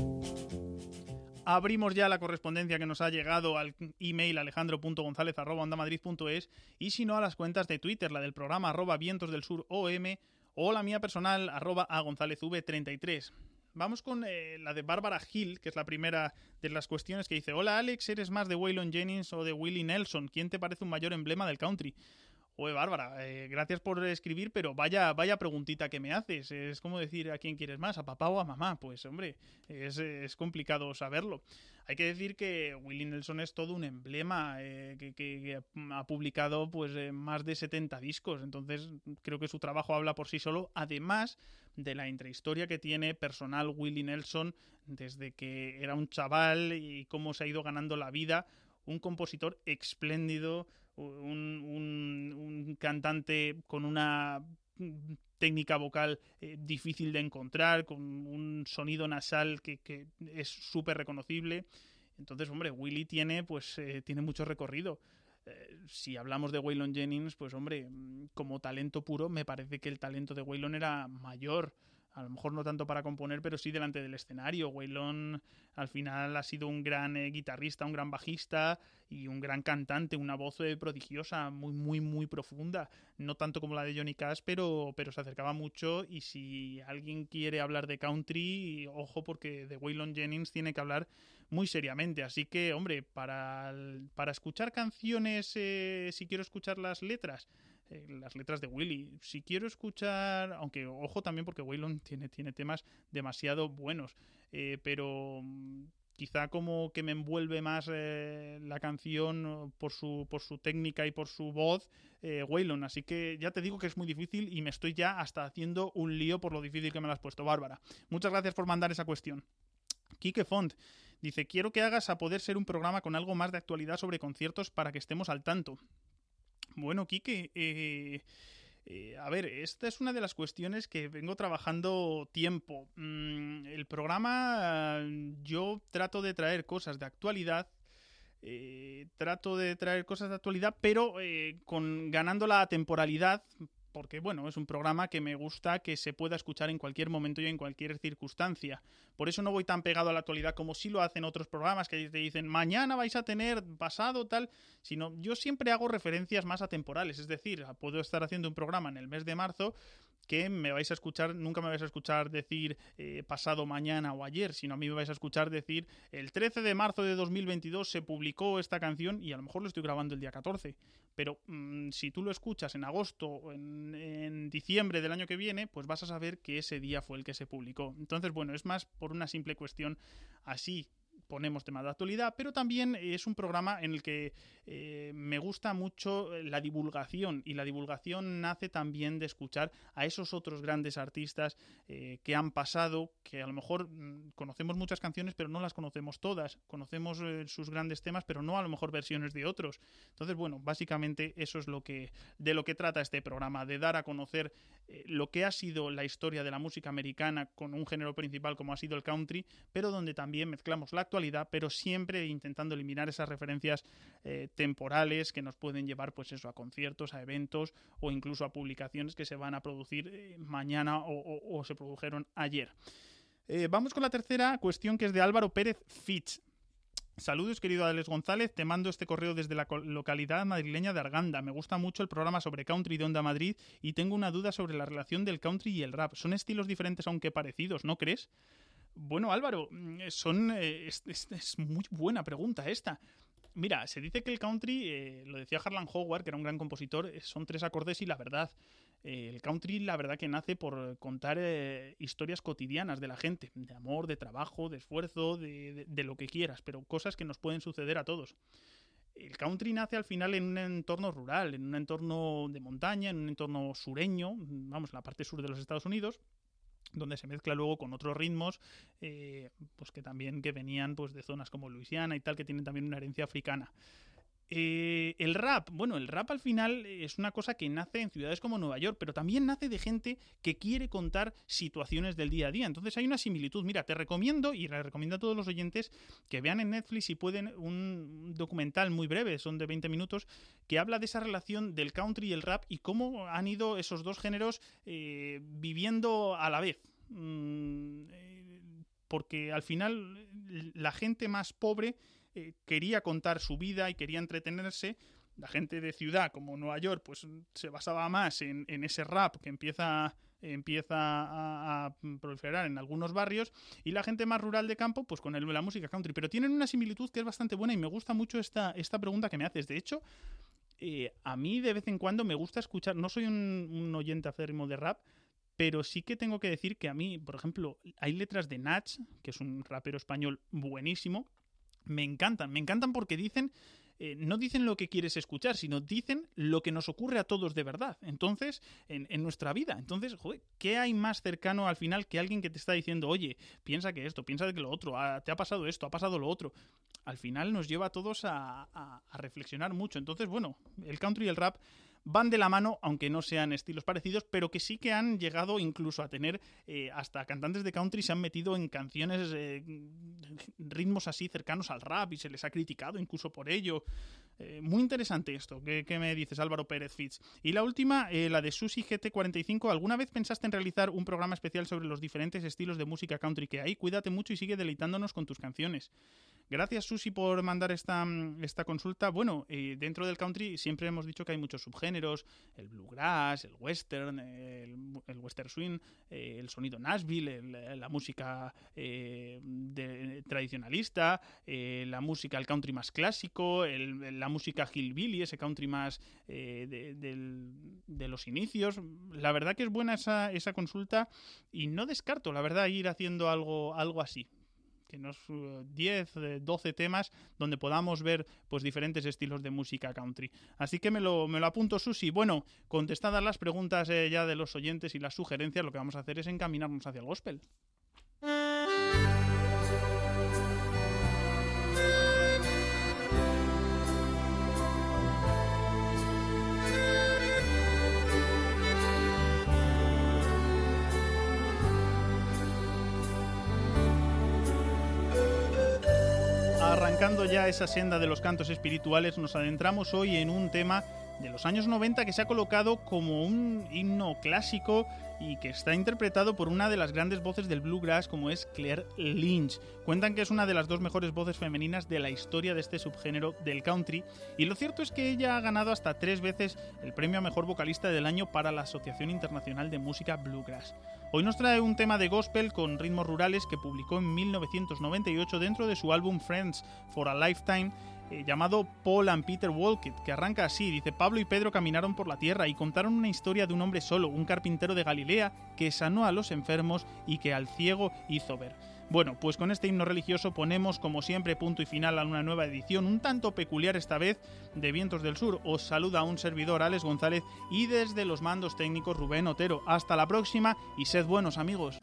Abrimos ya la correspondencia que nos ha llegado al email alejandro punto gonzález arroba onda madrid punto es, y si no a las cuentas de Twitter, la del programa arroba vientos del sur om o la mía personal arroba a gonzález v treinta y tres. Vamos con eh, la de Bárbara Gil, que es la primera de las cuestiones, que dice: hola Alex, ¿eres más de Waylon Jennings o de Willie Nelson? ¿Quién te parece un mayor emblema del country? Oye, Bárbara, eh, gracias por escribir, pero vaya vaya preguntita que me haces. Es como decir a quién quieres más, a papá o a mamá. Pues, hombre, es, es complicado saberlo. Hay que decir que Willie Nelson es todo un emblema, eh, que, que, que ha publicado pues eh, más de setenta discos. Entonces, creo que su trabajo habla por sí solo, además de la intrahistoria que tiene personal Willie Nelson desde que era un chaval y cómo se ha ido ganando la vida. Un compositor espléndido, Un, un, un cantante con una técnica vocal eh, difícil de encontrar, con un sonido nasal que, que es súper reconocible. Entonces, hombre, Willie tiene, pues, eh, tiene mucho recorrido. Eh, si hablamos de Waylon Jennings, pues, hombre, como talento puro, me parece que el talento de Waylon era mayor. A lo mejor no tanto para componer, pero sí delante del escenario. Waylon al final ha sido un gran eh, guitarrista, un gran bajista y un gran cantante, una voz eh, prodigiosa, muy, muy, muy profunda. No tanto como la de Johnny Cash, pero, pero se acercaba mucho. Y si alguien quiere hablar de country, ojo, porque de Waylon Jennings tiene que hablar muy seriamente. Así que, hombre, para, para escuchar canciones, eh, si quiero escuchar las letras, eh, las letras de Willie. Si quiero escuchar, aunque ojo también porque Waylon tiene, tiene temas demasiado buenos, eh, pero mm, quizá como que me envuelve más eh, la canción por su, por su técnica y por su voz, eh, Waylon. Así que ya te digo que es muy difícil y me estoy ya hasta haciendo un lío por lo difícil que me lo has puesto, Bárbara. Muchas gracias por mandar esa cuestión. Quique Font dice: quiero que hagas A Poder Ser un programa con algo más de actualidad sobre conciertos para que estemos al tanto. Bueno, Quique, eh, Eh, a ver, esta es una de las cuestiones que vengo trabajando tiempo. Mm, el programa, eh, yo trato de traer cosas de actualidad, eh, trato de traer cosas de actualidad, pero eh, con ganando la temporalidad, porque bueno, es un programa que me gusta que se pueda escuchar en cualquier momento y en cualquier circunstancia. Por eso no voy tan pegado a la actualidad como sí lo hacen otros programas que te dicen mañana vais a tener pasado tal, sino yo siempre hago referencias más atemporales, es decir, puedo estar haciendo un programa en el mes de marzo que me vais a escuchar, nunca me vais a escuchar decir eh, pasado mañana o ayer, sino a mí me vais a escuchar decir el trece de marzo de dos mil veintidós se publicó esta canción y a lo mejor lo estoy grabando el día catorce, pero mmm, si tú lo escuchas en agosto o en, en diciembre del año que viene, pues vas a saber que ese día fue el que se publicó. Entonces, bueno, es más por una simple cuestión así. Ponemos temas de actualidad, pero también es un programa en el que eh, me gusta mucho la divulgación, y la divulgación nace también de escuchar a esos otros grandes artistas eh, que han pasado, que a lo mejor mmm, conocemos muchas canciones pero no las conocemos todas, conocemos eh, sus grandes temas pero no a lo mejor versiones de otros. Entonces, bueno, básicamente eso es lo que de lo que trata este programa, de dar a conocer eh, lo que ha sido la historia de la música americana con un género principal como ha sido el country, pero donde también mezclamos la actualidad, pero siempre intentando eliminar esas referencias eh, temporales que nos pueden llevar, pues eso, a conciertos, a eventos o incluso a publicaciones que se van a producir eh, mañana o, o, o se produjeron ayer. Eh, vamos con la tercera cuestión, que es de Álvaro Pérez Fitch. Saludos, querido Alex González, te mando este correo desde la localidad madrileña de Arganda. Me gusta mucho el programa sobre country de Onda Madrid y tengo una duda sobre la relación del country y el rap. Son estilos diferentes aunque parecidos, ¿no crees? Bueno, Álvaro, son eh, es, es, es muy buena pregunta esta. Mira, se dice que el country, eh, lo decía Harlan Howard, que era un gran compositor, son tres acordes y la verdad. Eh, el country, la verdad que nace por contar eh, historias cotidianas de la gente, de amor, de trabajo, de esfuerzo, de, de, de lo que quieras, pero cosas que nos pueden suceder a todos. El country nace al final en un entorno rural, en un entorno de montaña, en un entorno sureño, vamos, en la parte sur de los Estados Unidos, donde se mezcla luego con otros ritmos eh, pues que también que venían pues de zonas como Luisiana y tal, que tienen también una herencia africana. Eh, el rap, bueno, el rap al final es una cosa que nace en ciudades como Nueva York, pero también nace de gente que quiere contar situaciones del día a día. Entonces hay una similitud. Mira, te recomiendo, y le recomiendo a todos los oyentes, que vean en Netflix, si pueden, un documental muy breve, son de veinte minutos, que habla de esa relación del country y el rap y cómo han ido esos dos géneros eh, viviendo a la vez. Mm, eh, porque al final la gente más pobre Eh, quería contar su vida y quería entretenerse. La gente de ciudad como Nueva York pues se basaba más en, en ese rap que empieza, empieza a, a proliferar en algunos barrios, y la gente más rural de campo pues con el, la música country. Pero tienen una similitud que es bastante buena y me gusta mucho esta, esta pregunta que me haces. De hecho, eh, a mí de vez en cuando me gusta escuchar, no soy un, un oyente acérrimo de rap, pero sí que tengo que decir que a mí, por ejemplo, hay letras de Nach, que es un rapero español buenísimo. Me encantan, me encantan porque dicen, eh, no dicen lo que quieres escuchar, sino dicen lo que nos ocurre a todos de verdad. Entonces, en, en nuestra vida. Entonces, joder, ¿qué hay más cercano al final que alguien que te está diciendo, oye, piensa que esto, piensa que lo otro, ah, te ha pasado esto, ha pasado lo otro? Al final nos lleva a todos a, a, a reflexionar mucho. Entonces, bueno, el country y el rap van de la mano, aunque no sean estilos parecidos, pero que sí que han llegado incluso a tener, eh, hasta cantantes de country se han metido en canciones, eh, ritmos así cercanos al rap, y se les ha criticado incluso por ello. Eh, muy interesante esto. ¿Qué, qué me dices, Álvaro Pérez Fitz? Y la última, eh, la de Susi G T cuarenta y cinco. ¿Alguna vez pensaste en realizar un programa especial sobre los diferentes estilos de música country que hay? Cuídate mucho y sigue deleitándonos con tus canciones. Gracias, Susi, por mandar esta, esta consulta. Bueno, eh, dentro del country siempre hemos dicho que hay muchos subgéneros: el bluegrass, el western, el, el western swing, eh, el sonido Nashville, el, la música eh, de, tradicionalista, eh, la música, el country más clásico, el, la música hillbilly, ese country más eh, de, de, de los inicios. La verdad que es buena esa, esa consulta y no descarto, la verdad, ir haciendo algo, algo así. Que nos diez, doce temas donde podamos ver pues diferentes estilos de música country. Así que me lo, me lo apunto, Susi. Bueno, contestadas las preguntas eh, ya de los oyentes y las sugerencias, lo que vamos a hacer es encaminarnos hacia el gospel. arrancando ya esa senda de los cantos espirituales, nos adentramos hoy en un tema de los años noventa que se ha colocado como un himno clásico y que está interpretado por una de las grandes voces del bluegrass como es Claire Lynch. Cuentan que es una de las dos mejores voces femeninas de la historia de este subgénero del country, y lo cierto es que ella ha ganado hasta tres veces el premio a mejor vocalista del año para la Asociación Internacional de Música Bluegrass. Hoy nos trae un tema de gospel con ritmos rurales que publicó en mil novecientos noventa y ocho dentro de su álbum Friends for a Lifetime, eh, llamado Paul and Peter Walked, que arranca así, dice: Pablo y Pedro caminaron por la tierra y contaron una historia de un hombre solo, un carpintero de Galilea que sanó a los enfermos y que al ciego hizo ver. Bueno, pues con este himno religioso ponemos como siempre punto y final a una nueva edición, un tanto peculiar esta vez, de Vientos del Sur. Os saluda un servidor, Alex González, y desde los mandos técnicos Rubén Otero. Hasta la próxima y sed buenos, amigos.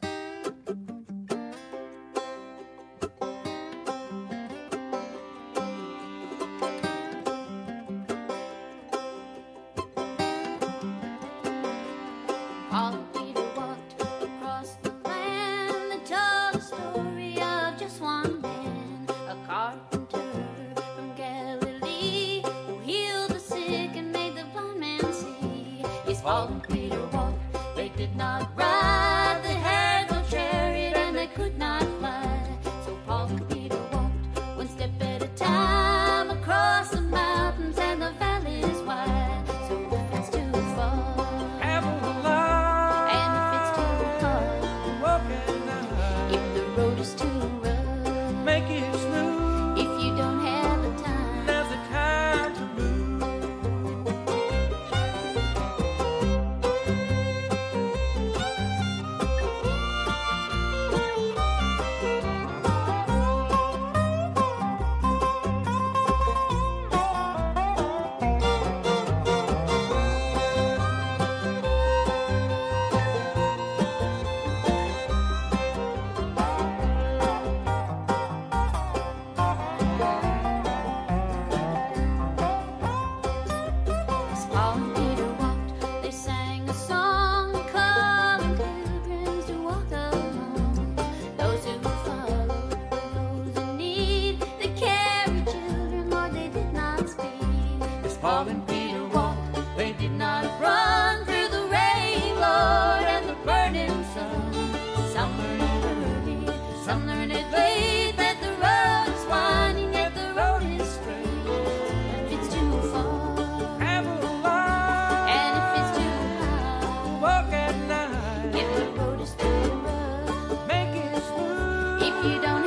Paul and Peter walked, they did not ride, they had no chariot and they could not fly. So Paul and Peter walked, one step at a time, across the mountains and the valleys wide. So if it's too far, have a lie, and if it's too hard, walk at night. If the road is too rough, make it smooth. If you don't have the time, there's a time to move. Paul and Peter walked, they did not run through the rain, Lord, and the burning sun. Some learn it early, some learn it late, that the road is winding, that the road is straight. If it's too far, have a lie, and if it's too high, walk at night. If the road is too rough, make it smooth. If you don't